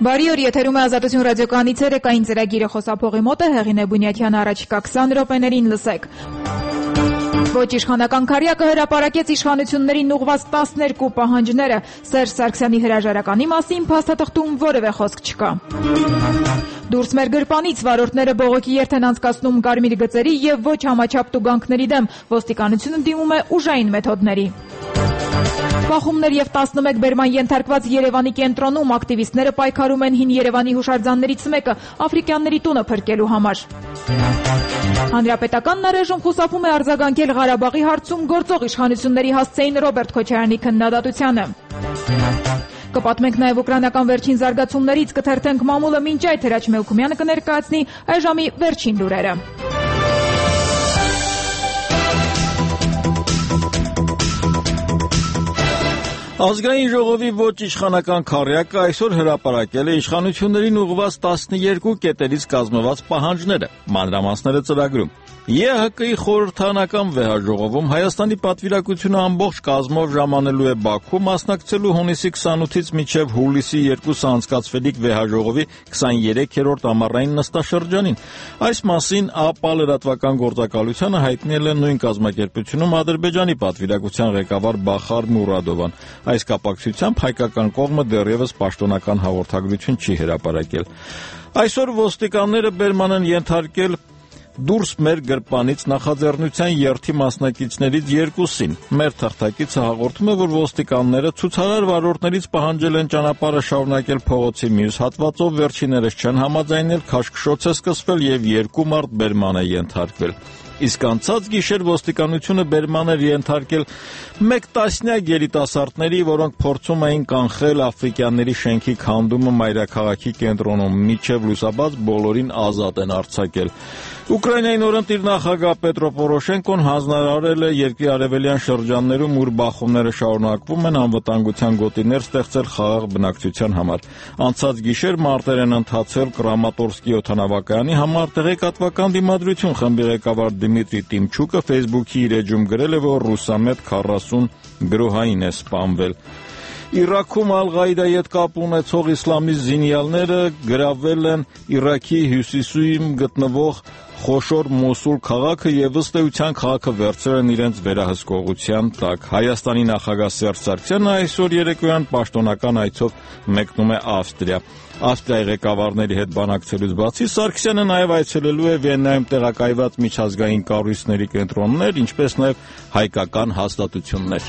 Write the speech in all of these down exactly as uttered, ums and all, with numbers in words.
Բարի օր, եթերում է Ազատություն ռադիոկայանի ցերեկային ծրագիրը, խոսափողի մոտ է Հեղինե Բունյաթյանը, առաջիկա քսան րոպեներին լսեք։ Ոչ իշխանական քարյակը հրապարակեց իշխանություններին ուղղված տասներկու պահանջները, Սերժ Սարգսյանի հրաժարականի մասին փաստաթղթում որևէ խոսք չկա։ Դուրս մեր գրպանից վարորդները բողոքի երթ են անցկացնում կարմիր գծերի եւ ոչ համաչափ տուգանքների դեմ, ոստիկանությունը դիմում է ուժային մեթոդների։ Բախումներ եւ տասնմեկ բերման ենթարկված Երևանի կենտրոնում ակտիվիստները պայքարում են հին Երևանի հուշարձաններից մեկը Աֆրիկյանների տունը փրկելու համար։ Հանրապետականն առայժմ խուսափում է արձագանքել Ղարաբաղի հարցում գործող իշխանությունների հասցեին Ռոբերտ Քոչարյանի քննադատությանը։ Կպատմենք նաև ուկրաինական վերջին զարգացումներից, կթերթենք մամուլը մինչ այդ Հրաչ Մելքումյանը կներկայացնի այժմի վերջին լուրերը։ Ազգային ժողովի ոչ իշխանական քառյակը այսօր հրապարակել է իշխանություններին ուղղված տասներկու կետերից կազմված պահանջները, մանրամասները ծրագրում։ ԵՀԿ-ի խորհրդարանական վեհաժողովում Հայաստանի պատվիրակությունը ամբողջ կազմով ժամանելու է Բաքու, մասնակցելու հունիսի քսանութից մինչև հուլիսի երկուսը անցկացվելիք վեհաժողովի քսաներեքերորդ ամառային նստաշրջանին։ Այս մասին ԱՊԱ լրատվական գործակալությանը հայտնել է նույն կազմակերպությունում Ադրբեջանի պատվիրակության ղեկավար Բախար Մուրադովան։ Այս կապակցությամբ հայկական կողմը դեռևս պաշտոնական հաղորդագրություն չի հրապարակել։ Այսօր ոստիկանները բերման են ենթարկել դուրս մեր գրպանից նախաձեռնության երթի մասնակիցներից երկուսին։ Մեր թղթակիցը հաղորդում է, որ ոստիկանները ցուցարար վարորդներից պահանջել են ճանապարհը շարունակել փողոցի մյուս հատվածով, վերջիներս չեն համաձայնել, քաշքշոց է սկսվել եւ երկու մարդ բերման է ենթարկվել։ Իսկ անցած գիշեր ոստիկանությունը բերման էր ենթարկել մեկ տասնյակ երիտասարդների, որոնք փորձում էին կանխել աֆրիկյանների շենքի քանդումը մայրաքաղաքի կենտրոնում, մինչև լուսաբաց բոլորին ազատ են արձակել։ Ուկրաինայի նորընտիր նախագահ Պետրո Պորոշենկոն հանձնարարել է երկրի արևելյան շրջաններում, ուր բախումները շարունակվում են, անվտանգության գոտիներ ստեղծել խաղաղ բնակչության համար։ Անցած գիշեր մարտեր են ընթացել Կրամատորսկի օդանավակայանի համար, տեղեկատվական դիմադրություն խմբի ղեկավար Դիմիտրի Տիմչուկը Facebook-ի իր էջում գրել է, որ ռուսամետ քառասուն գրոհային է սպանվել։ Իրաքում Ալ-Ղաիդայի հետ կապ ունեցող իսլամիստ զինյալները գրավել են Իրաքի հյուսիսում գտնվող խոշոր Մոսուլ քաղաքը եւ ըստ էության քաղաքը վերցրել են իրենց վերահսկողության տակ։ Հայաստանի նախագահ Սերժ Սարգսյանը այսօր երեկոյան պաշտոնական այցով մեկնում է Ավստրիա։ Ավստրիայի ղեկավարների հետ բանակցելուց բացի Սարգսյանը նաև այցելելու է Վիեննայում տեղակայված միջազգային կառույցների կենտրոններ, ինչպես նաև հայկական հաստատություններ։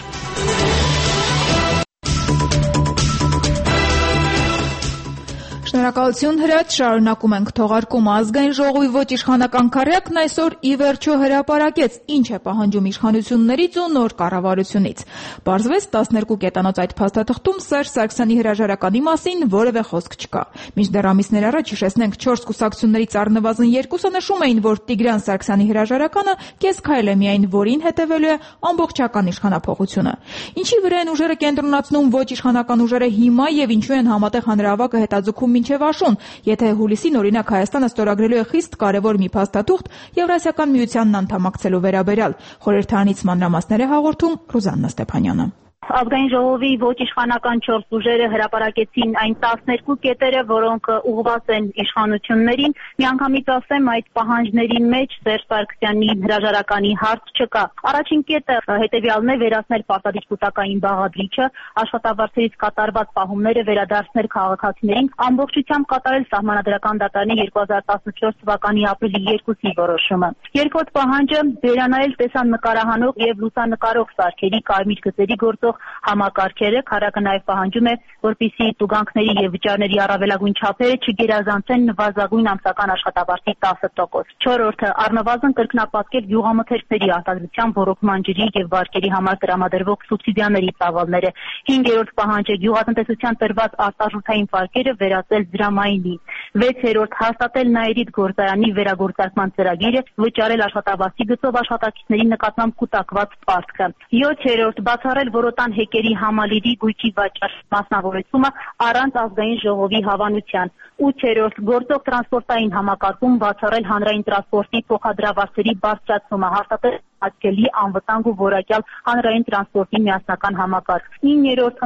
Շնորհակալություն Հրաչ, շարունակում ենք թողարկումը։ Ազգային ժողովի ոչ իշխանական քառյակն այսօր ի վերջո հրապարակեց ինչ է պահանջում իշխանություններից ու նոր կառավարությունից։ Պարզվեց տասներկու կետանոց այդ փաստաթղթում Սերժ Սարգսյանի հրաժարականի մասին որևէ խոսք չկա։ Մինչդեռ ամիսներ առաջ, հիշեցնենք, չորս կուսակցություններից առնվազն երկուսը նշում էին, որ Տիգրան Սարգսյանի հրաժարականը կես քայլ է միայն, որին հետևելու է ամբողջական իշխանափոխությունը։ Ինչի վրա են ուժերը կենտրոնացնում ոչ իշխանական ուժերը հիմա եւ ինչու են համատեղ հանրահավաքը հետաձգում մինչև աշուն, եթե հուլիսին օրինակ Հայաստանը ստորագրելու է խիստ կարևոր մի փաստաթուղթ Եվրասիական միությանն անդամակցելու վերաբերյալ։ Խորհրդարանից մանրամասներ է հաղորդում Ռուզաննա Ստեփանյանը։ Ազգային ժողովի ոչ իշխանական չորս ուժերը հրապարակեցին այն տասներկու կետերը, որոնք ուղղված են իշխանություններին։ Միանգամից ասեմ, այդ պահանջների մեջ Սերժ Սարգսյանի հրաժարականի հարց չկա։ Առաջին կետը հետևյալն է՝ վերացնել պարտադիր կուսակային բաղադրիչը, աշխատավարձերից կատարված պահումները վերադարձնել քաղաքացիներին, ամբողջությամբ կատարել սահմանադրական դատարանի երկու հազար տասնչորս թվականի ապրիլի երկուսի որոշումը։ Երկրորդ պահանջը՝ վերանայել տեսանկարահանող եւ լուսանկարող սարքերի կարմիր գծերի գործող համակարգերը։ Քառակը նաև պահանջում է, որպեսզի տուգանքների եւ վճարների առավելագույն չափերը չգերազանցեն նվազագույն ամսական աշխատավարձի տասը տոկոս։ Չորրորդը՝ առնվազն կրկնապատկել գյուղամթերքների արտադրության ոռոգման ջրի եւ վարկերի համար տրամադրվող սուբսիդիաների ծավալները։ Հինգերորդ պահանջը՝ գյուղատնտեսության տրված արտարժութային վարկերը վերածել դրամայինի։ Վեցերորդ՝ հաստատել Նաիրիդ գործարանի վերագործարկման ծրագիրը, վճարել աշխատավարձի գծով աշխատակիցների նկատմամբ կուտակված պարտքը։ Յոթերորդ՝ բացառել որոտան հեկերի համալիրի գույքի վաճառ մասնավորեցումը առանց ազգային ժողովի հավանության։ Ութերորդ՝ գործող տրանսպորտային համակարգում բացառել հանրային տրանսպորտի փոխադրավարձերի բարձրացումը, հաստատել աչքելի անվտանգ ու որակյալ հանրային տրանսպորտի միասնական համակարգ։ Իններորդ՝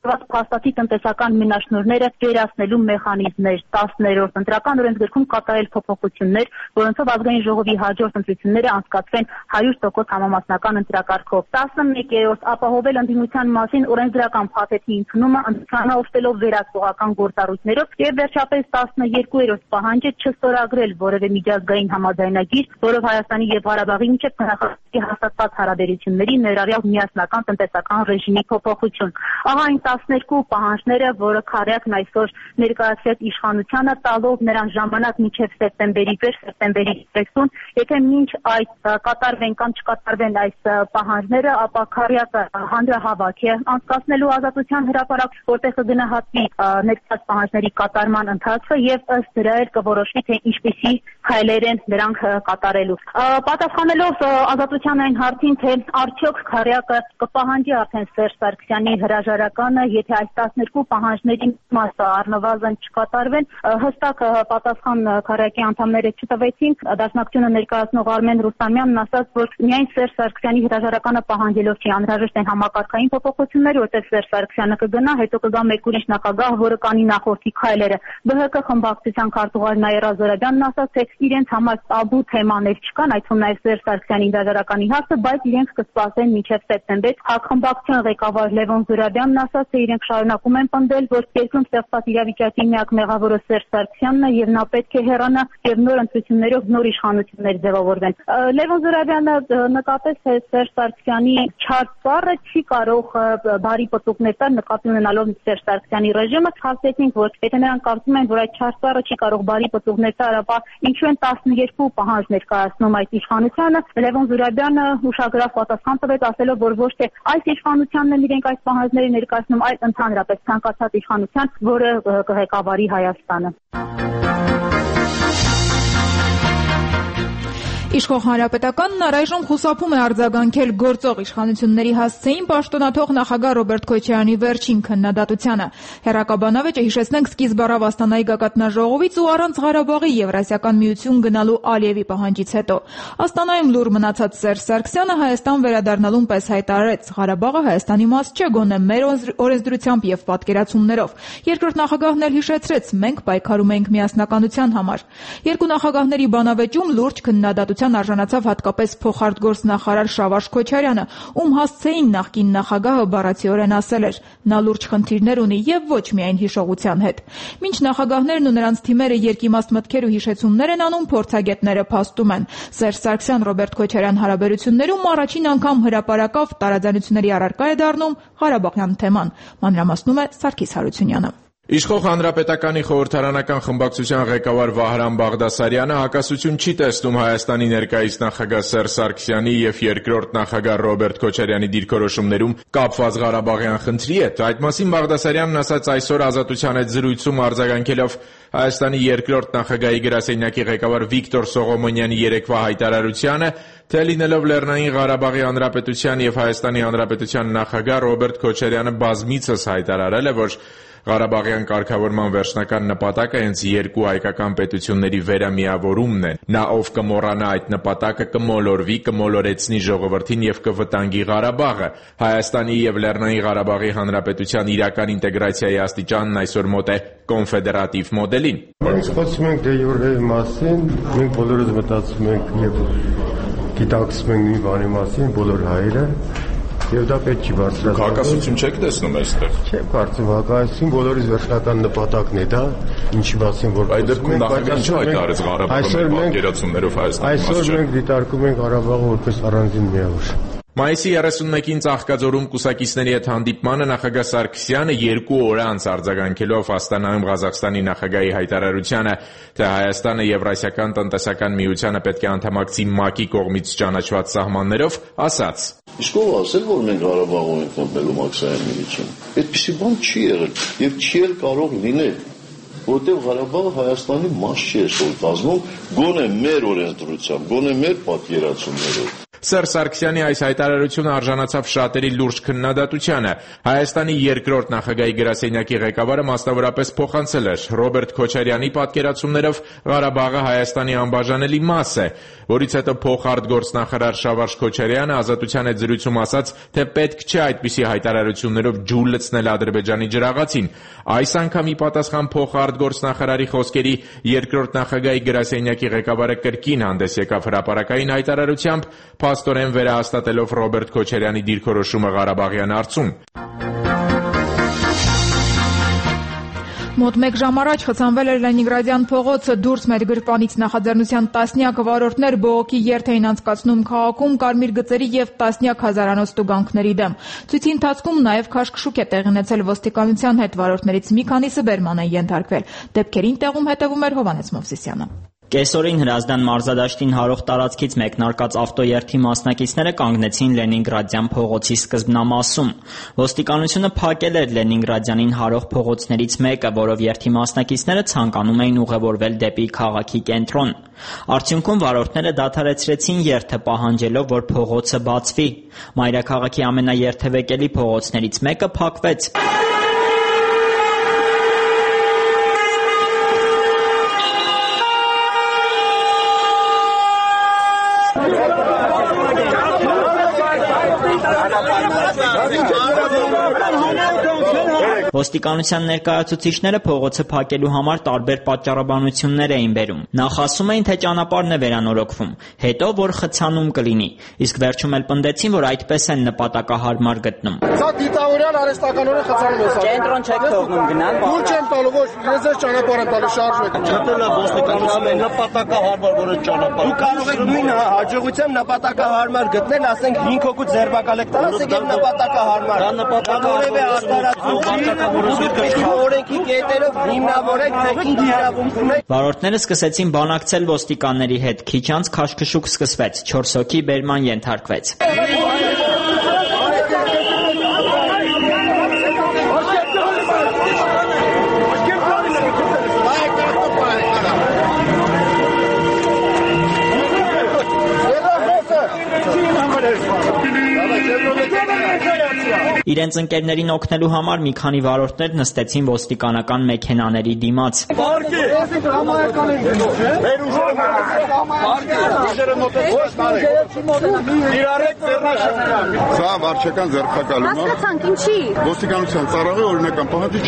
փաստացի տնտեսական մենաշնորհները վերացնելու մեխանիզմներ, տասներորդ ընտրական օրենսգրքում կատարել փոփոխություններ, որոնցով ազգային ժողովի հաջորդ ընտրությունները անցկացվեն հարյուր տոկոս համամասնական ընտրակարգով։ տասնմեկերորդ ապահովել ընդդիմության մասին օրենսդրական փաթեթի ընդունումը ընդհանրապես օգտելով վերահսկողական գործառույթներով եւ վերջապես տասներկուերորդ պահանջը չստորագրել որևէ միջազգային համաձայնագիր, որով Հայաստանի եւ Ղարաբաղի միջեւ կնախատեսվի հաստատված հարաբերությունների ներառյալ միասնական տնտեսական ռեժիմի փոփոխություն։ Ահա այն տասներկու պահանջները, որը Քարյակն այսօր ներկայացրեց իշխանությանը, տալով նրան ժամանակ մինչև սեպտեմբերի վեր, սեպտեմբերի կեսերին, եթե մինչ այդ կատարվեն կամ չկատարվեն այս պահանջները, ապա Քարյակը հանրահավաք է անցկացնելու Ազատության հրապարակ, որտեղ կգնահատվի ներկայացված պահանջների կատարման ընթացքը եւ ըստ դրա էլ կորոշվի, թե ինչպիսի քայլեր են նրանք կատարելու։ Պատասխանելով Ազատության այն հարցին, թե արդյոք Քարյակը կպահանջի արդեն Սերժ Սարգսյանի հրաժարականը, եթե այս տասներկու պահանջների մասը առնվազն չկատարվեն, հստակ պատասխան Քարյակի անդամները չտվեցին։ Դաշնակցությունը ներկայացնող Արմեն Ռուստամյանն ասաց, որ միայն Սերժ Սարգսյանի հրաժարականը պահանջելով չի անհրաժեշտ են համակարգային փոփոխություններ, որտեղ Սերժ Սարգսյանը կգնա, հետո կգա մեկ ուրիշ նախագահ, որը կանի նախորդի քայլերը։ Բ Հ Կ խմբակցության քարտուղար Նաիրա Զորաբյանն ասաց, թե իրենց համար տաբու թեմաներ չկան, այդ թվում նաև Սերժ Սարգսյանի հրաժարականի հարցը, բայց իրենք կսպասեն մինչև սեպտեմբեր։ Խմբակցության ղեկավար Լևոն Զուրաբյանն ասաց, թե իրենք շարունակում են պնդել, որ երկրում ստեղծված իրավիճակի միակ մեղավորը Սերժ Սարգսյանն է եւ նա պետք է հեռանա եւ նոր ընտրություններով նոր իշխանություններ ձևավորվեն։ Լևոն Զուրաբյանը նկատեց, թե Սերժ Սարգսյանի չար ծառը չի կարող բարի պտուղներ տալ, նկատի ունենալով Սերժ Սարգսյանի ռեժիմը, հասկացինք, որ եթե նրանք կարծում են, որ այդ չար ծառը չի կարող բարի պտուղներ տալ, ապա ինչու են տասներկու պահանջ ներկայացնում այդ իշխանությանը։ Լևոն Զուրաբյանը ուշագրավ պատասխան տվեց, ասելով, որ ոչ թե այս իշխանությանն են իրենք այս պահանջները ներկայացնում, այլ ընդհանրապես ցանկացած իշխանության, որը կղեկավարի Հայաստանը։ Իշխող Հանրապետականն առայժմ խուսափում է արձագանքել գործող իշխանությունների հասցեին պաշտոնաթող նախագահ Ռոբերտ Քոչարյանի վերջին քննադատությանը։ Հերակաբանավեճը, հիշեցնենք, սկիզբ առավ Աստանայի գագաթնաժողովից ու առանց Ղարաբաղի Եվրասիական միություն գնալու Ալիևի պահանջից հետո։ Աստանայում լուր մնացած Սերժ Սարգսյանը Հայաստան վերադառնալուն պես հայտարարեց. Ղարաբաղը Հայաստանի մաս չէ, գոնե մեր օրենսդրությամբ եւ պատկերացումներով։ Երկրորդ նախագահն էլ հիշեցրեց. մենք պայքարում ենք միասնականության համար։ Երկու նախագահների բանավեճում լուրջ քննադատության արժանացավ հատկապես փոխարտգործնախարար Շավարժ Քոչարյանը, ում հասցեին նախկին նախագահը բառացիորեն ասել էր. նա լուրջ խնդիրներ ունի եւ ոչ միայն հիշողության հետ։ Մինչ նախագահներն ու նրանց թիմերը երկիմաստ մտքեր ու հիշեցումներ են անում, փորձագետները փաստում են. Սերժ Սարգսյան-Ռոբերտ Քոչարյան հարաբերություններում առաջին անգամ հրապարակավ տարաձայնությունների առարկա է դառնում Ղարաբաղյան թեման։ Մանրամասնում է Սարգիս Հարությունյանը։ Իշխող Հանրապետականի խորհրդարանական խմբակցության ղեկավար Վահրամ Բաղդասարյանը հակասություն չի տեսնում Հայաստանի ներկայիս նախագահ Սերժ Սարգսյանի եւ երկրորդ նախագահ Ռոբերտ Քոչարյանի դիրքորոշումներում կապված Ղարաբաղյան խնդրի հետ։ Այդ մասին Բաղդասարյանն ասաց այսօր Ազատության հետ զրույցում արձագանքելով Հայաստանի երկրորդ նախագահի գրասենյակի ղեկավար Վիկտոր Սողոմոնյանի երեկվա հայտարարությանը, թե լինելով Լեռնային Ղարաբաղի Հանրապետության եւ Հայաստանի Հանրապետության նախագահ Ռոբերտ Քոչարյանը բազմիցս հայտարարել է, որ Ղարաբաղյան կարգավորման վերջնական նպատակը հենց երկու հայկական պետությունների վերամիավորումն է։ Նա, ով կմոռանա այդ նպատակը, կմոլորվի, կմոլորեցնի ժողովրդին եւ կվտանգի Ղարաբաղը։ Հայաստանի եւ Լեռնային Ղարաբաղի Հանրապետության իրական ինտեգրացիայի աստիճանն այսօր մոտ է կոնֆեդերատիվ մոդելին։ Մենք խոսում ենք դե յուրայի մասին, մենք բոլորս մտածում ենք եւ գիտակցում ենք մի բանի մասին, բոլոր հայերը։ Եվ դա պետք չի բարձրացնել։ Հակասություն չեք տեսնում այստեղ։ Չեմ կարծում, հակասություն բոլորիս վերջնական նպատակն է դա, ինչի մասին որ այդ դեպքում նախագահն չի հայտարարեց Ղարաբաղի պատկերացումներով Հայաստանի մասը։ Այսօր մենք դիտարկում ենք Ղարաբաղը որպես առանձին միավոր։ Մայիսի երեսունմեկին Ծաղկաձորում կուսակիցների հետ հանդիպմանը նախագահ Սարգսյանը երկու օր անց արձագանքելով Աստանայում Ղազախստանի նախագահի հայտարարությանը, թե Հայաստանը Եվրասիական տնտեսական միությանը պետք է անդամակցի ՄԱԿ-ի կողմից ճանաչված սահմաններով, ասաց. Իսկ ով ասել, որ մենք Ղարաբաղում ենք մտնել մաքսային միություն։ Այդպիսի բան չի եղել եւ չի էլ կարող լինել, որտեղ Ղարաբաղը Հայաստանի մաս չի այսօր կազմում, գոնե մեր օրենսդրությամբ, գոնե մեր պատկերացումներով։ Սերժ Սարգսյանի այս հայտարարությունը արժանացավ շատերի լուրջ քննադատությանը։ Հայաստանի երկրորդ նախագահի գրասենյակի ղեկավարը մասնավորապես փոխանցել էր. Ռոբերտ Քոչարյանի պատկերացումներով Ղարաբաղը Հայաստանի անբաժանելի մաս է, որից հետո փոխարտգործնախարար Շավարժ Քոչարյանը Ազատության հետ զրույցում ասաց, թե պետք չէ այդպիսի հայտարարություններով ջուր լցնել Ադրբեջանի ջրաղացին։ Այս անգամ ի պատասխան փոխարտգործնախարարի խոսքերի երկրորդ նախագահի գրասենյակի ղեկավարը կրկին հանդես եկավ հրապարակային հայտարարությամբ, փաստորեն վերահաստատելով Ռոբերտ Քոչարյանի դիրքորոշումը Ղարաբաղյան հարցում։ Մոտ մեկ ժամ առաջ խցանվել էր Լենինգրադյան փողոցը, դուրս մեր գրպանից նախաձեռնության տասնյակ վարորդներ բողոքի երթ էին անցկացնում քաղաքում կարմիր գծերի եւ տասնյակ հազարանոց տուգանքների դեմ։ Ցույցի ընթացքում նաեւ քաշքշուկ է տեղի ունեցել ոստիկանության հետ, վարորդներից մի քանիսը բերման են ենթարկվել։ Դեպքերին տեղում հետևում էր Հովհաննես Մովսիսյանը։ Կեսօրին Հրազդան մարզադաշտին հարող տարածքից մեկնարկած ավտոերթի մասնակիցները կանգնեցին Լենինգրադյան փողոցի սկզբնամասում։ Ոստիկանությունը փակել էր Լենինգրադյանին հարող փողոցներից մեկը, որով երթի մասնակիցները ցանկանում էին ուղևորվել դեպի քաղաքի կենտրոն։ Արդյունքում վարորդները դադարեցրեցին երթը, պահանջելով, որ փողոցը բացվի։ Մայրաքաղաքի ամենաերթևեկելի փողոցներից մեկը փակվեց։ Ոստիկանության ներկայացուցիչները փողոցը փակելու համար տարբեր պատճառաբանություններ էին բերում։ Նախ ասում էին, թե ճանապարհն է վերանորոգվում, հետո որ խցանում կլինի, իսկ վերջում էլ պնդեցին, որ այդպես են նպատակահարմար գտնում։ Սա դիտավորյալ արհեստականորեն խցանում է։ Կենտրոն չեք թողնում գնալ։ Դուր չեմ տալու, ոչ, ես ձեզ ճանապարհ եմ տալու, շարժվեք։ Չտելա ոստիկանությունը նպատակահարմար որ է ճանապարհ։ Դու կարող եք նույն հաջողությամբ նպատակահարմար գտնել, ասենք հինգ հոգու ձերբակալ եք տալ, ասենք եւ նպատակահարմար։ Դա նպատակահարմար օրենքի կետերով հիմնավորեք, թե ինչ իրավունք ունեք։ Վարորդները սկսեցին բանակցել ոստիկանների հետ, քիչ անց քաշքշուկ սկսվեց, չորս հոգի բերման ենթարկվեց։ Իրենց ընկերներին օգնելու համար մի քանի վարորդներ նստեցին ոստիկանական մեքենաների դիմաց։ Սա վարչական ձերբակալում է։ Հասկացանք, ինչի։ Ոստիկանության ծառայողի օրինական պահանջի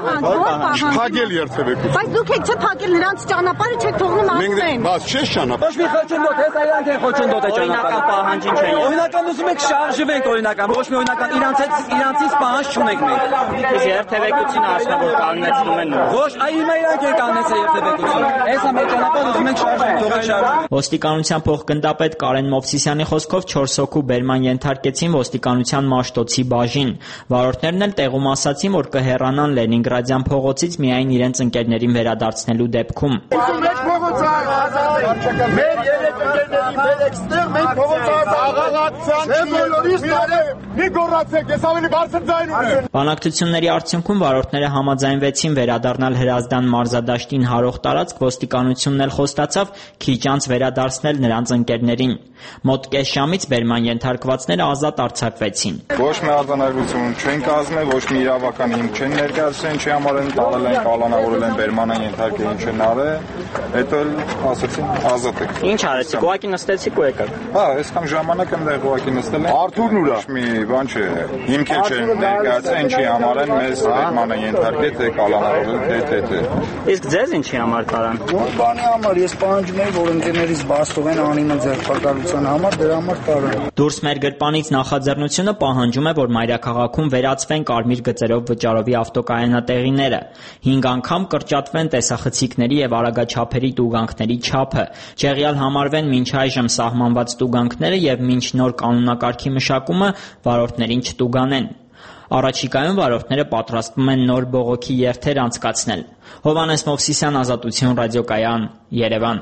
չէ։ Փակել երթևեկություն։ Բայց դուք եք չէ փակել նրանց ճանապարհը, չեք թողնում անցնեն։ Բաց չէ ճանապարհ։ Ոչ մի խոչընդոտ, հեսա իրանք են խոչընդոտ է ճանապարհը։ Օրինական պահանջին չէ։ Օրինական ուզում եք շարժվենք օրինական, ոչ մի օրինական իրանց հետ իրանցից պահանջ չունենք մենք։ Իսկ երթևեկությունը ասում որ կանգնեցնում են։ Ոչ, այ հիմա իրանք են կանգնեցել երթևեկությունը։ Հեսա մեր ճանապարհը ուզում ենք շարժվենք, թողեք շարժվենք։ Ոստիկանության փոխգնդապետ Կարեն Մովսիսյանի խոսքով չորս հոգու բերման ենթարկեցին ոստիկանության Մաշտոցի բաժին։ Վարորդներն էլ տեղում ասացին, որ կհեռանան Լենինգրադյան փողոցից միայն իրենց ընկերներին վերադարձնելու դեպքում։ Մենք փողոցը ազատ մեր երեք ընկերների մեր էքստեր մենք փողոցը աղաղացան բոլորիս նարե մի գոռացեք ես ավելի բարձր ձայն ունեմ։ Բանակցությունների արդյունքում վարորդները համաձայնվեցին վերադառնալ Հրազդան մարզադաշտին հարող տարածք, ոստիկանությունն էլ խոստացավ քիչ անց վերադարձնել նրանց ընկերներին։ Մոտ կես ժամից բերման ենթարկվածները ազատ արձակվեցին։ Ոչ մի արձանագրություն չեն կազմել, ոչ մի իրավական հիմք չեն ներկայացրել, ինչի համար են տալել են, կալանավորել են բերման ենթարկել, ինչ են արել, հետո էլ ասացին ազատ եք։ Ինչ արեցիք, ուղղակի նստեցիք ու եկաք։ Հա, այսքան ժամանակ այնտեղ ուղղակի նստել են։ Արթուրն ուրա։ Մի բան չէ, հիմք չեն ներկայացրել, ինչի համար են մեզ բերման ենթարկել, թե կալանավորել, թե թե թե։ Իսկ ձեզ ինչի համար տարան։ Բանի համար ես պահանջում եմ, որ ընկերներից բաց թողեն անիմը ձերբակալության համար, դրա համար տարան։ Դուրս մեր գրպանից նախաձեռնությունը պահանջում է, որ մայրաքաղաքում վերացվեն կարմիր գծերով վճարովի ավտոկայանատեղիները, հինգ անգամ կրճատվեն տեսախցիկների եւ արագաչափերի տուգանքների չափը, չեղյալ համարվեն մինչ այժմ սահմանված տուգանքները եւ մինչ նոր կանոնակարգի մշակումը վարորդներին չտուգանեն։ Առաջիկայում վարորդները պատրաստվում են նոր բողոքի երթեր անցկացնել։ Հովհաննես Մովսիսյան, Ազատություն ռադիոկայան, Երևան։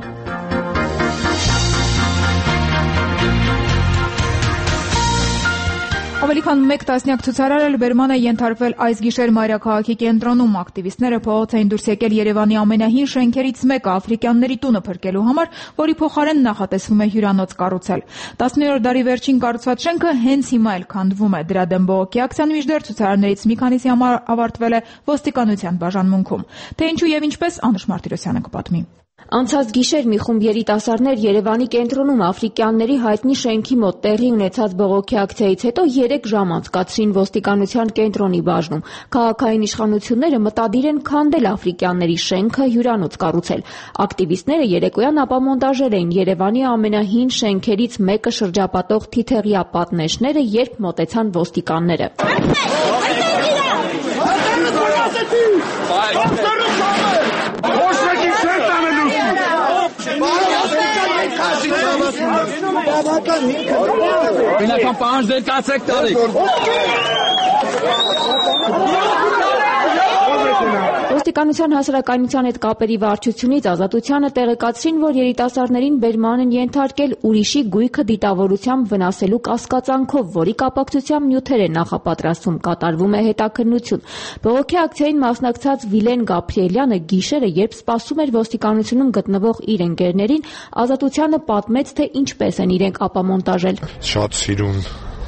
Ավելի քան մեկ տասնյակ ցուցարար էլ բերման է ենթարկվել այս գիշեր մայրաքաղաքի կենտրոնում։ Ակտիվիստները փողոց էին դուրս եկել Երևանի ամենահին շենքերից մեկը աֆրիկյանների տունը փրկելու համար, որի փոխարեն նախատեսվում է հյուրանոց կառուցել։ տասնյոթերորդ դարի վերջին կառուցված շենքը հենց հիմա էլ քանդվում է։ Դրա դեմ բողոքի ակցիան մինչդեռ ցուցարարներից մի քանիսի համար ավարտվել է ոստիկանության բաժանմունքում։ Թե ինչու եւ ինչպես, Անուշ Մարտիրոսյանը կպատմի։ Անցած գիշեր մի խումբ երիտասարդներ Երևանի կենտրոնում աֆրիկյանների հայտնի շենքի մոտ տեղի ունեցած բողոքի ակցիայից հետո երեք ժամ անցկացրին ոստիկանության կենտրոնի բաժնում։ Քաղաքային իշխանությունները մտադիր են քանդել աֆրիկյանների շենքը, հյուրանոց կառուցել։ Ակտիվիստները երեկոյան ապամոնտաժել էին Երևանի ամենահին շենքերից մեկը շրջապատող թիթեղյա պատնեշները, երբ մոտեցան ոստիկանները։ Բնական պահանջ դեր կացեք տարիք։ Ոստիկանության հասարակայնության հետ կապերի վարչությունից Ազատությանը տեղեկացրին, որ երիտասարդներին բերման են ենթարկել ուրիշի գույքը դիտավորությամբ վնասելու կասկածանքով, որի կապակցությամբ նյութեր է նախապատրաստում, կատարվում է հետաքննություն։ Բողոքի ակցիային մասնակցած Վիլեն Գաբրիելյանը գիշերը, երբ սպասում էր ոստիկանությունում գտնվող իր ընկերներին, Ազատությանը պատմեց, թե ինչպես են իրենք ապամոնտաժել։ Շատ սիրուն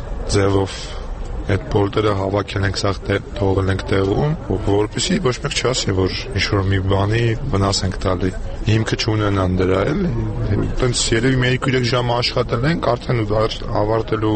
ձևով այդ բոլտերը հավաքել ենք, սաղ թողել ենք տեղում, որպեսզի ոչ մեկ չասի, որ ինչ-որ մի բանի վնաս ենք տալի։ Հիմքը չունենան դրա էլ, տենց երևի մի երկու ժամ աշխատել ենք, արդեն ավարտելու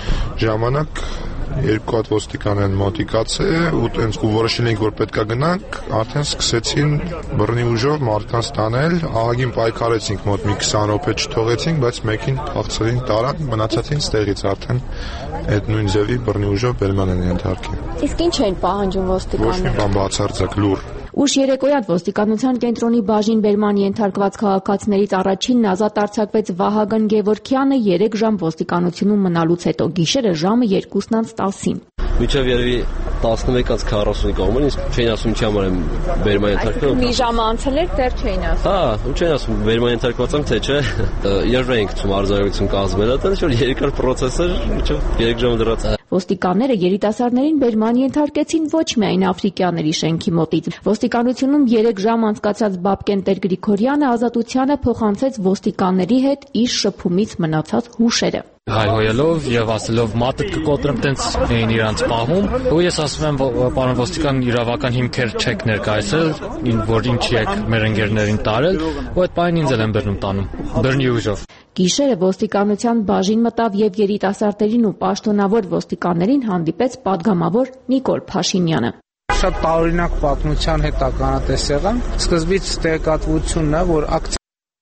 ժամանակ երկու հատ ոստիկան են մոտիկացել ու տենց ու որոշել ենք, որ պետքա գնանք, արդեն սկսեցին բռնի ուժով մարդկանց տանել, ահագին պայքարեցինք, մոտ մի քսան րոպե չթողեցինք, բայց մեկին փախցրին, տարան, մնացածին ստեղից արդեն այդ նույն ձևի բռնի ուժով բերման են ենթարկել։ Իսկ ինչ են պահանջում ոստիկանները։ Ոչ մի բան բացարձակ լուր։ Ուշ երեկոյան ոստիկանության կենտրոնի բաժին բերման ենթարկված քաղաքացիներից առաջինն ազատ արձակվեց Վահագն Գևորգյանը երեք ժամ ոստիկանությունում մնալուց հետո, գիշերը ժամը երկուսն անց տասին։ Միջև երևի տասնմեկից քառասունի կողմն, իսկ չէին ասում ինչի համար եմ բերման ենթարկվել։ Մի ժամ անցել էր, դեռ չէին ասում։ Հա, ու չէին ասում բերման ենթարկված եմ, թե չէ։ Երբ ենք ցում արձանագրություն կազմել, դա ինչ-որ երկար process էր, միջև երեք ժամ դրած։ Ոստիկանները երիտասարդներին բերման ենթարկեցին ոչ միայն աֆրիկյանների շենքի մոտից։ Ոստիկանությունում երեք ժամ անցկացած Բաբկեն Տեր-Գրիգորյանը Ազատությանը փոխանցեց ոստիկանների հետ իր շփումից մնացած հուշերը։ Հայհոյելով եւ ասելով մատդ կկոտրեմ, տենց էին իրանց պահում, ու ես ասում եմ, պարոն ոստիկան, իրավական հիմքեր չեք ներկայացել, որ ինչի եք մեր ընկերներին տարել, ու այդ բանին ինձ էլ են բռնում տանում, բռնի ուժով։ Գիշերը ոստիկանության բաժին մտավ եւ երիտասարդերին ու պաշտոնավոր ոստիկաններին հանդիպեց падգամավոր Նիկոլ Փաշինյանը։ Շատ տարօրինակ պատմության հետ ականատես եղան։ Սկզբից տեղեկատվությունն է, որ ակցիա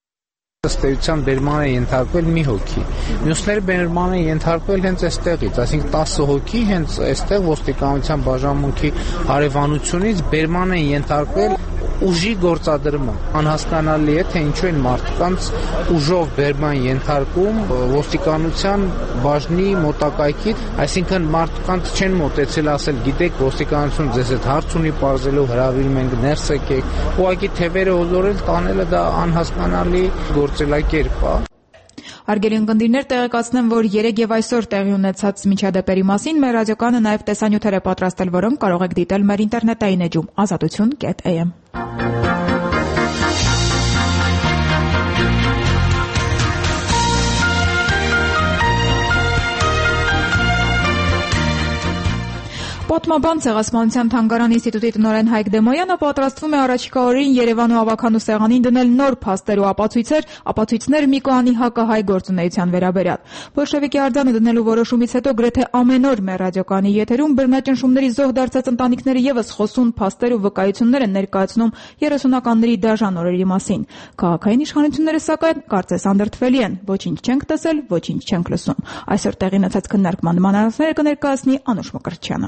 ըստ էության բերման է ենթարկվել մի հոգի։ Մյուսները բերման են ենթարկվել հենց այստեղից, այսինքն տասը հոգի հենց այստեղ ոստիկանության բաժանմունքի հարևանությունից բերման են ենթարկվել ուժի գործադրման։ Անհասկանալի է, թե ինչու են մարդկանց ուժով բերման ենթարկում ոստիկանության բաժնի մոտակայքից, այսինքն մարդկանց չեն մոտեցել ասել, գիտեք, ոստիկանություն ձեզ հետ հարց ունի պարզելու, հրավիրում ենք ներս եկեք, ուղղակի թևերը հոլորել տանելը դա անհասկանալի գործելակերպ է։ Հարգելի ունկնդիրներ, տեղեկացնեմ, որ երեկ եւ այսօր տեղի ունեցած միջադեպերի մասին մեր ռադիոկայանը նաեւ տեսանյութեր է պատրաստել, որոնք կարող եք դիտել մեր ինտերնետային էջում ազատություն կետ a m։ Պատմաբան Ցեղասպանության թանգարան ինստիտուտի տնօրեն Հայկ Դեմոյանը պատրաստվում է առաջիկա օրերին Երևանու ավականու սեղանին դնել նոր փաստեր ու ապացույցեր, ապացույցներ Միկոյանի հակահայ գործունեության վերաբերյալ։ Բոլշևիկի արձանը դնելու որոշումից հետո գրեթե ամեն օր մեր ռադիոկայանի եթերում բռնաճնշումների զոհ դարձած ընտանիքները եւս խոսուն փաստեր ու վկայություններ են ներկայացնում երեսունականների դաժան օրերի մասին։ Քաղաքային իշխանությունները սակայն կարծես անդրդվելի են, ոչինչ չենք տեսել, ոչինչ չենք լսում։ Այսօր տեղի ունեցած քննարկման մանրամասները կներկայացնի Անուշ Մկրտչյանը։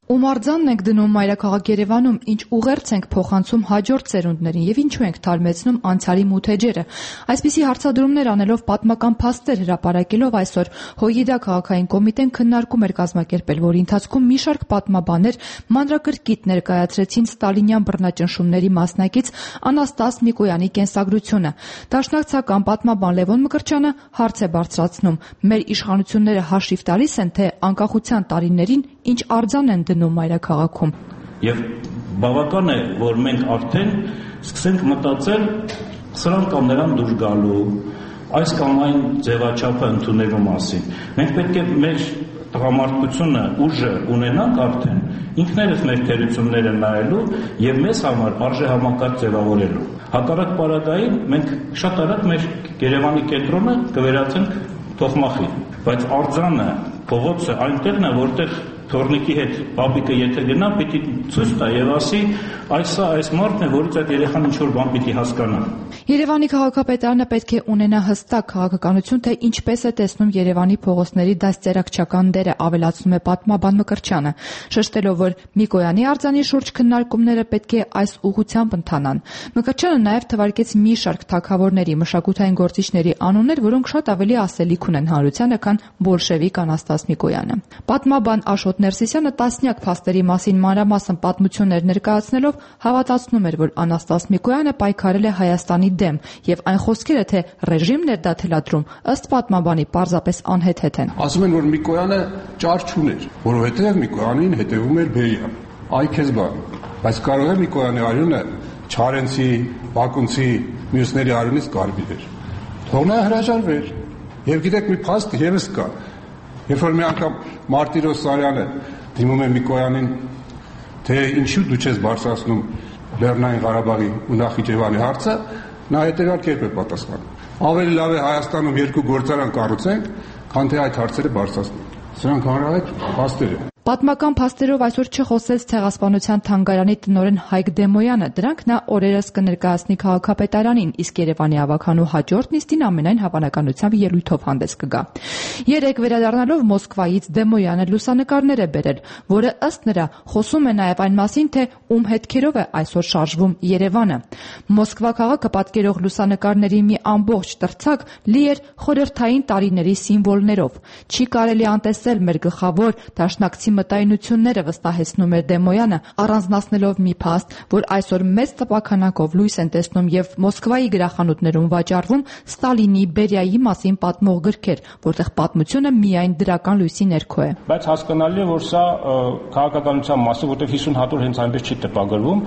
Ում արձանն ենք դնում մայրաքաղաք Երևանում, ինչ ուղերձ ենք փոխանցում հաջորդ սերունդներին եւ ինչու ենք թարմեցնում անցյալի մութ էջերը։ Այսպիսի հարցադրումներ անելով պատմական փաստեր հրապարակելով այսօր Հույիդա քաղաքային կոմիտեն քննարկում էր կազմակերպել, որի ընթացքում մի շարք պատմաբաններ մանրակրկիտ ներկայացրեցին ստալինյան բռնաճնշումների մասնակից Անաստաս Միկոյանի կենսագրությունը։ Դաշնակցական պատմաբան Լևոն Մկրտչյանը հարց է բարձրացնում. մեր իշխանությունները հաշիվ տալիս են, թե անկախության տարիներին ինչ արձան են դնում մայրաքաղաքում։ Եվ բավական է, որ մենք արդեն սկսենք մտածել սրան կամ նրան դուրս գալու, այս կամ այն ձևաչափը ընդունելու մասին։ Մենք պետք է մեր տղամարդկությունը, ուժը ունենանք արդեն, ինքներս մեր թերությունները նայելու եւ մեզ համար արժե համակարգ ձևավորելու։ Հակառակ պարագային մենք շատ արագ մեր Երևանի կենտրոնը կվերածենք Թոխմախի, բայց արձանը, փողոցը այնտեղն է, որտեղ թորնիկի հետ պապիկը եթե գնա, պիտի ցույց տա եւ ասի, այս է այս մարդն է, որից այդ երեխան ինչ որ բան պիտի հասկանա։ Երևանի քաղաքապետարանը պետք է ունենա հստակ քաղաքականություն, թե ինչպես է տեսնում Երևանի փողոցների դաստիարակչական դերը, ավելացնում է պատմաբան Մկրտչյանը, շեշտելով, որ Միկոյանի արձանի շուրջ քննարկումները պետք է այս ուղղությամբ ընթանան։ Մկրտչյանը նաև թվարկեց մի շարք թագավորների, մշակութային գործիչների անուններ, որոնք շատ ավելի ասելիք ունեն հանրությանը, քան բոլշևիկ Անաստաս Միկոյանը։ Պատմաբան Աշոտ Ներսիսյանը տասնյակ փաստերի մասին մանրամասն պատմություններ ներկայացնելով հավատացնում էր, որ Անաստաս Միկոյանը պայքարել է Հայաստանի դեմ եւ այն խոսքերը, թե ռեժիմն էր դա թելադրում, ըստ պատմաբանի պարզապես անհեթեթ են։ Ասում են, որ Միկոյանը ճար չուներ, որովհետեւ Միկոյանին հետևում էր Բեյան։ Այ քեզ բան, բայց կարող է Միկոյանի արյունը Չարենցի, Բակունցի, մյուսների արյունից կարմիր էր։ Թող նա հրաժարվեր։ Եվ գիտեք, մի փաստ եւս կա։ Երբ որ մի անգամ Մարտիրոս Սարյանը դիմում է Միկոյանին, թե ինչու դու չես բարձրացնում Լեռնային Ղարաբաղի ու Նախիջևանի հարցը, նա հետևյալ կերպ է պատասխանում։ Ավելի լավ է Հայաստանում երկու գործարան կառուցենք, քան թե այդ հարցերը բարձրացնենք։ Սրանք հանրահայտ փաստեր են։ Պատմական փաստերով այսօր չխոսեց Ցեղասպանության թանգարանի տնօրեն Հայկ Դեմոյանը, դրանք նա օրերս կներկայացնի քաղաքապետարանին, իսկ Երևանի ավականու հաջորդ նիստին ամենայն հավանականությամբ ելույթով հանդես կգա։ Երեք վերադառնալով Մոսկվայից Դեմոյանը լուսանկարներ է բերել, որը ըստ նրա խոսում է նաև այն մասին, թե ում հետքերով է այսօր շարժվում Երևանը։ Մոսկվա քաղաքը պատկերող լուսանկարների մի ամբողջ տրցակ լի էր խորհրդային տարիների սիմվոլներով։ Չի կարելի անտեսել մեր գլխավոր դաշնակցի մտայնությունները, վստահեցնում էր Դեմոյանը, առանձնացնելով մի փաստ, որ այսօր մեծ տպաքանակով լույս են տեսնում եւ Մոսկվայի գրախանութներում վաճառվում Ստալինի, Բերիայի մասին պատմող գրքեր, որտեղ պատմությունը միայն դրական լույսի ներքո է։ Բայց հասկանալի է, որ սա քաղաքականության մասը, որտեղ հիսուն հատոր հենց այնպես չի տպագրվում։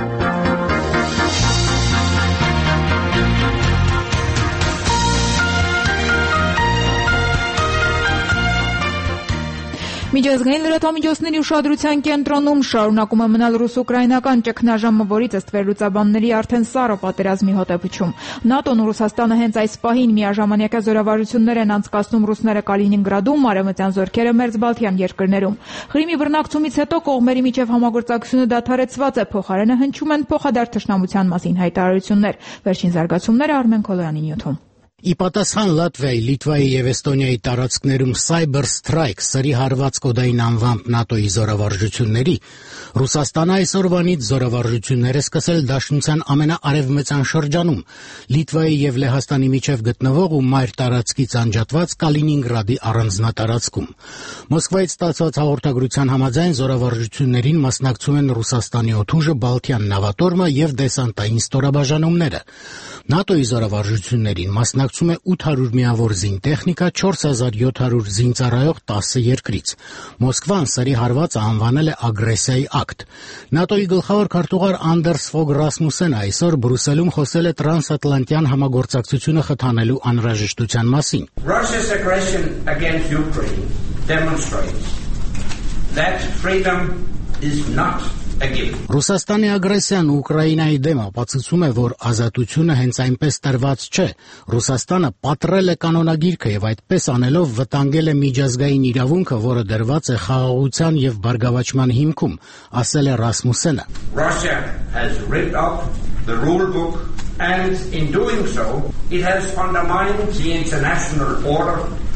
Միջազգային լրատվամիջոցների ուշադրության կենտրոնում շարունակում է մնալ ռուս-ուկրաինական ճգնաժամը, որից ըստ վերլուծաբանների արդեն սառը պատերազմի հոտեպուչում։ ՆԱՏՕ-ն ու Ռուսաստանը հենց այս պահին միաժամանակյա զորավարություններ են անցկացնում ռուսները Կալինինգրադում, արևմտյան զորքերը Մերձբալթյան երկրներում։ Ղրիմի բռնակցումից հետո կողմերի միջև համագործակցությունը դադարեցված է, փոխարենը հնչում են փոխադարձ թշնամության մասին հայտարարություններ։ Վերջին զարգացումները Արմեն Քոլոյանի նյութում։ Ի պատասխան Լատվիայի, Լիտվայի եւ Էստոնիայի տարածքներում Cyber Strike սրի հարված կոդային անվամբ ՆԱՏՕ-ի զորավարժությունների, Ռուսաստանը այսօրվանից զորավարժություններ է սկսել Դաշնության ամենաարևմտյան շրջանում, Լիտվայի եւ Լեհաստանի միջև գտնվող ու մայր տարածքից անջատված Կալինինգրադի առանձնատարածքում։ Մոսկվայից ստացված հաղորդագրության համաձայն զորավարժություններին մասնակցում են Ռուսաստանի օդուժը, Բալթյան նավատորմը եւ դեսանտային ստորաբաժանումները։ ՆԱՏՕ-ի զորավարժություններին մասնակցում է ութ հարյուր միավոր զինտեխնիկա, չորս հազար յոթ հարյուր զինծառայող տասը երկրից։ Մոսկվան սրի հարվածը անվանել է ագրեսիայի ակտ։ ՆԱՏՕ-ի գլխավոր քարտուղար Անդերս Ֆոգ Ռասմուսենը այսօր Բրյուսելում խոսել է տրանսատլանտյան համագործակցությունը խթանելու անհրաժեշտության մասին։ Russia's aggression against Ukraine demonstrates that freedom is not Ռուսաստանի ագրեսիան Ուկրաինայի դեմ ապացուցում է, որ ազատությունը հենց այնպես տրված չէ։ Ռուսաստանը պատռել է կանոնագիրքը եւ այդպես անելով վտանգել է միջազգային իրավունքը, որը դրված է խաղաղության եւ բարգավաճման հիմքում, ասել է Ռասմուսենը։ Russia has ripped up the rule book and in doing so it has undermined the international order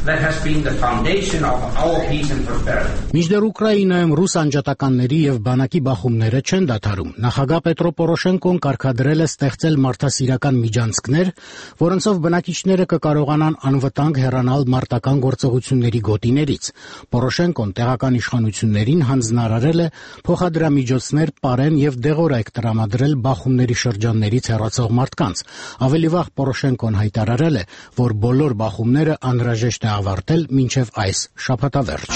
that has been the foundation of our peace and prosperity. Մինչդեռ Ուկրաինայում ռուս անջատականների եւ բանակի բախումները չեն դադարում։ Նախագահ Պետրո Պորոշենկոն կարգադրել է ստեղծել մարդասիրական միջանցքներ, որոնցով բնակիչները կկարողանան անվտանգ հեռանալ մարտական գործողությունների գոտիներից։ Պորոշենկոն տեղական իշխանություններին հանձնարարել է փոխադրամիջոցներ պարեն եւ դեղորայք տրամադրել բախումների շրջաններից հեռացող մարդկանց։ Ավելի վաղ Պորոշենկոն հայտարարել է, որ բոլոր բախումները անհրաժեշտ է ավարտել մինչև այս շաբաթավերջ։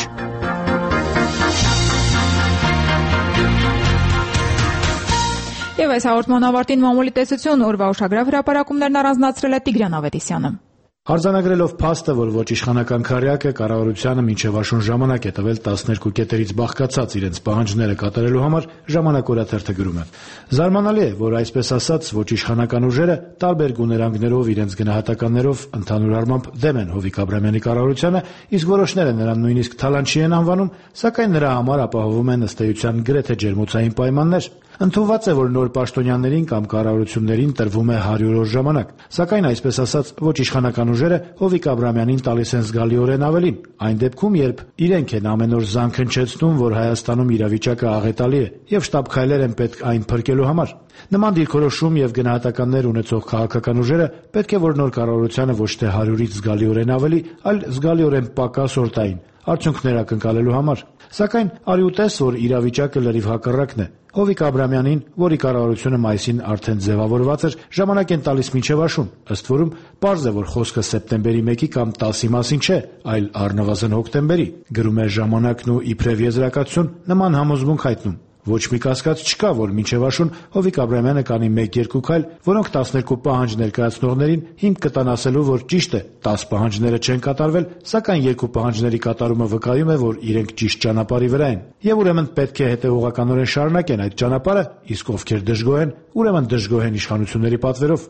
Եվ այս հաղորդման ավարտին մամուլի տեսություն օրվա ուշագրավ հրապարակումներն առանձնացրել է Տիգրան Ավետիսյանը։ Արձանագրելով փաստը, որ ոչ իշխանական քարյակը կառավարությանը մինչև աշուն ժամանակ է տվել տասներկու կետերից բաղկացած իրենց պահանջները կատարելու համար, Ժամանակ օրաթերթը գրում է. Զարմանալի է, որ այսպես ասած ոչ իշխանական ուժերը տարբեր գուներանգներով իրենց գնահատականներով ընդհանուր առմամբ դեմ են Հովիկ Աբրամյանի կառավարությանը, իսկ որոշները նրան նույնիսկ թալանչի են անվանում, սակայն նրա համար ապահովում են ըստ էության գրեթե ջերմոցային պայմաններ։ Ընդունված է, որ նոր պաշտոնյաներին կամ կառավարություններին տրվում է հարյուր օր ժամանակ, սակայն այսպես ասած ոչ իշխանական ուժերը Հովիկ Աբրամյանին տալիս են զգալիորեն ավելին, այն դեպքում, երբ իրենք են ամեն օր զանգ հնչեցնում, որ Հայաստանում իրավիճակը աղետալի է եւ շտապ քայլեր են պետք այն փրկելու համար։ Նման դիրքորոշում եւ գնահատականներ ունեցող քաղաքական ուժերը պետք է որ նոր կառավարությանը ոչ թե հարյուրից զգալիորեն ավելի, այլ զգալիորեն պակաս օր տային արդյունքներ ակնկալելու համար։ Սակայն արի ուտես, որ իրավիճակը լրիվ հակառակն է։ Հովիկ Աբրամյանին, որի կառավարությունը մայիսին արդեն ձևավորված էր, ժամանակ են տալիս մինչև աշուն, ըստ որում պարզ է, որ խոսքը սեպտեմբերի մեկի կամ տասի մասին չէ, այլ առնվազն հոկտեմբերի։ Գրում է Ժամանակն ու իբրև եզրակացություն նման համոզմունք հայտնում։ Ոչ մի կասկած չկա, որ մինչև աշուն Հովիկ Աբրամյանը կանի մեկ-երկու քայլ, որոնք տասներկու պահանջ ներկայացնողներին հիմք կտան ասելու, որ ճիշտ է, տաս պահանջները չեն կատարվել, սակայն երկու պահանջների կատարումը վկայում է, որ իրենք ճիշտ ճանապարհի վրա են։ Եվ ուրեմն պետք է հետևողականորեն շարունակեն այդ ճանապարհը, իսկ ովքեր դժգոհ են, ուրեմն դժգոհ են իշխանությունների պատվերով։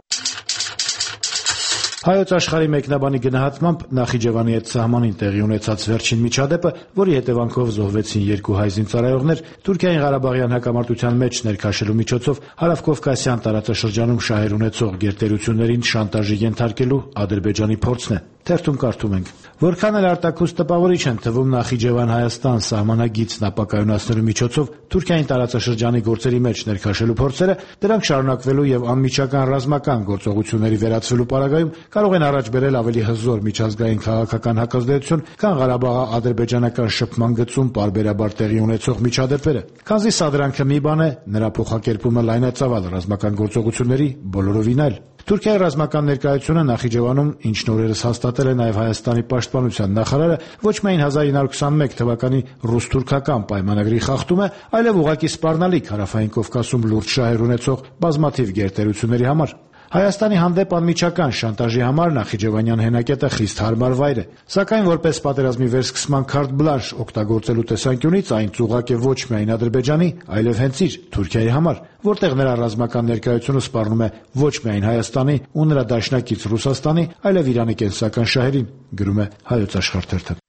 Հայոց աշխարհի մեկնաբանի գնահատմամբ Նախիջևանի հետ սահմանին տեղի ունեցած վերջին միջադեպը, որի հետևանքով զոհվեցին երկու հայ զինծառայողներ, Թուրքիային Ղարաբաղյան հակամարտության մեջ ներքաշելու միջոցով հարավկովկասյան տարածաշրջանում շահեր ունեցող գերտերություններին շանտաժի ենթարկելու Ադրբեջանի փորձն է։ Թերթում կարդում ենք. Որքան էլ արտաքուստ տպավորիչ են թվում Նախիջևան-Հայաստան սահմանագիծն ապակայունացնելու միջոցով Թուրքիային տարածաշրջանի գործերի մեջ ներքաշելու փորձերը, դրանք շարունակվելու եւ անմիջական ռազմական գործողությունների վերածվելու պարագայում կարող են առաջ բերել ավելի հզոր միջազգային քաղաքական հակազդեցություն, քան Ղարաբաղի ադրբեջանական շփման գծում պարբերաբար տեղի ունեցող միջադեպերը։ Քանզի սադրանքը մի բան է, նրա փոխակերպումը լայնածավալ ռազմական գործողությունների բոլորովին այլ։ Թուրքիայի ռազմական ներկայությունը Նախիջևանում, ինչն օրերս հաստատել է նաև Հայաստանի պաշտպանության նախարարը, ոչ միայն հազար ինը հարյուր քսանմեկ թվականի ռուս-թուրքական պայմանագրի խախտում է, այլև ուղղակի սպառնալիք Հարավային Կովկասում լուրջ շահեր ունեցող բազմաթիվ գերտերությունների համար։ Հայաստանի հանդեպ անմիջական շանտաժի համար Նախիջևանյան հենակետը խիստ հարմար վայր է, սակայն որպես պատերազմի վերսկսման քարտ բլանշ օգտագործելու տեսանկյունից այն ծուղակ է ոչ միայն Ադրբեջանի, այլև հենց իր Թուրքիայի համար, որտեղ նրա ռազմական ներկայությունը սպառնում է ոչ միայն Հայաստանի ու նրա դաշնակից Ռուսաստանի, այլև Իրանի կենսական շահերին, գրում է Հայոց աշխարհ թերթը։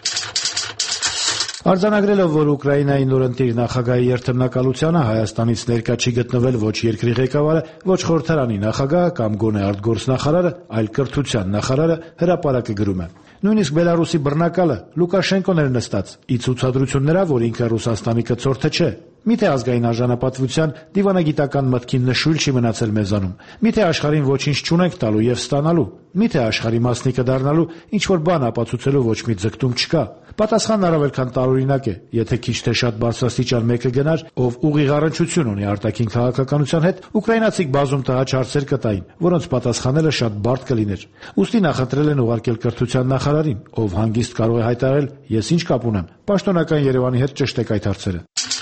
Արձանագրելով, որ Ուկրաինայի նորընտիր նախագահի երթմնակալությանը Հայաստանից ներկա չի գտնվել ոչ երկրի ղեկավարը, ոչ խորհրդարանի նախագահը կամ գոնե արտգործնախարարը, այլ կրթության նախարարը, հրապարակը գրում է. Նույնիսկ Բելարուսի բռնակալը Լուկաշենկոն էր նստած, ի ցուցադրություն նրա, որ ինքը Ռուսաստանի կցորդը չէ։ Միթե ազգային արժանապատվության դիվանագիտական մտքին նշույլ չի մնացել մեզանում։ Միթե աշխարհին ոչինչ չունենք տալու եւ ստանալու։ Միթե աշխարհի մասնիկը դառնալու ինչ որ բան ապացուցելու ոչ մի ձգտում չկա։ Պատասխանն առավել քան տարօրինակ է, եթե քիչ թե շատ բարձրաստիճան մեկը գնար, ով ուղիղ առնչություն ունի արտաքին քաղաքականության հետ, ուկրաինացիք բազում տհաճ հարցեր կտային, որոնց պատասխանելը շատ բարդ կլիներ։ Ուստի նախընտրել են ուղարկել կրթության նախարարին, ով հանգիստ կարող է հայտարարել. «Ես ինչ կապ ունեմ, պաշտոնական Երևանի հետ ճշտեք այդ հարցերը»։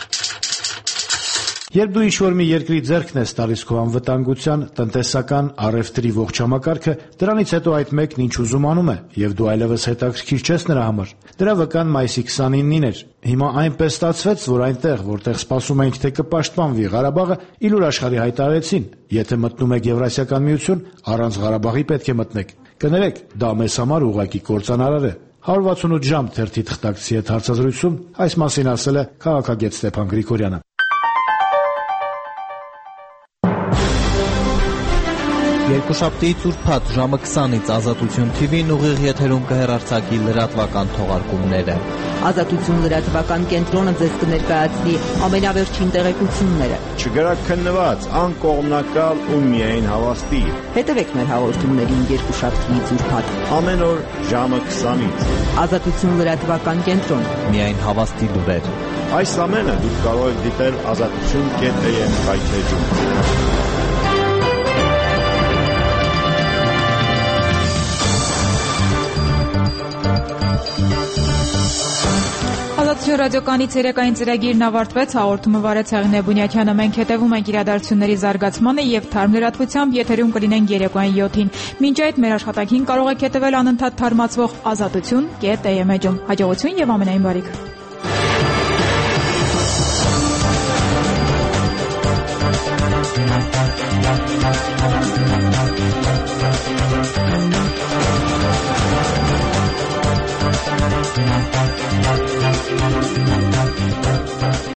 Երբ դու ինչ-որ մի երկրի ձեռքն ես տալիս քո անվտանգության, տնտեսական, առևտրի ողջ համակարգը, դրանից հետո այդ մեկն ինչ ուզում անում է, եւ դու այլևս հետաքրքիր չես նրա համար։ Դրա վկան մայիսի քսանինին էր։ Հիմա այնպես ստացվեց, որ այնտեղ, որտեղ սպասում էինք, թե կպաշտպանվի Ղարաբաղը, իլուր աշխարհի հայտարարեցին. եթե մտնում եք Եվրասիական միություն, առանց Ղարաբաղի պետք է մտնեք։ Կներեք, դա մեզ համար ուղղակի կործանարար է։ հարյուր վաթսունութ ժամ թերթի թղթակցի հետ հարցազրույցում այս մասին ասել է քաղաքագետ Ստեփան Գրիգորյանը։ Երկուշաբթի ծուրփաթ ժամը քսանից Ազատություն Թի Վին ուղիղ եթերում կհեռարձակի լրատվական թողարկումները։ Ազատություն լրատվական կենտրոնը ձեզ կներկայացնի ամենավերջին տեղեկությունները։ Չգրաքննված, անկողմնակալ ու միայն հավաստի։ Հետևեք մեր հաղորդումներին երկուշաբթի ծուրփաթ ամեն օր ժամը քսանից։ Ազատություն լրատվական կենտրոն։ Միայն հավաստի լուրեր։ Այս ամենը դուք կարող եք դիտել ազատություն կետ էյ էմ կայքեջում։ Ազատություն ռադիոկայանի ցերեկային ծրագիրն ավարտվեց, հաղորդումը վարեց Հեղինե Բունյակյանը։ Մենք հետևում ենք իրադարձությունների զարգացմանը եւ թարմ լրատվությամբ եթերում կլինենք երեկոյան յոթին։ Մինչ այդ մեր աշխատանքին կարող եք հետևել անընդհատ թարմացվող ազատություն կետ էյ էմ էջում։ Հաջողություն եւ ամենայն բարիք։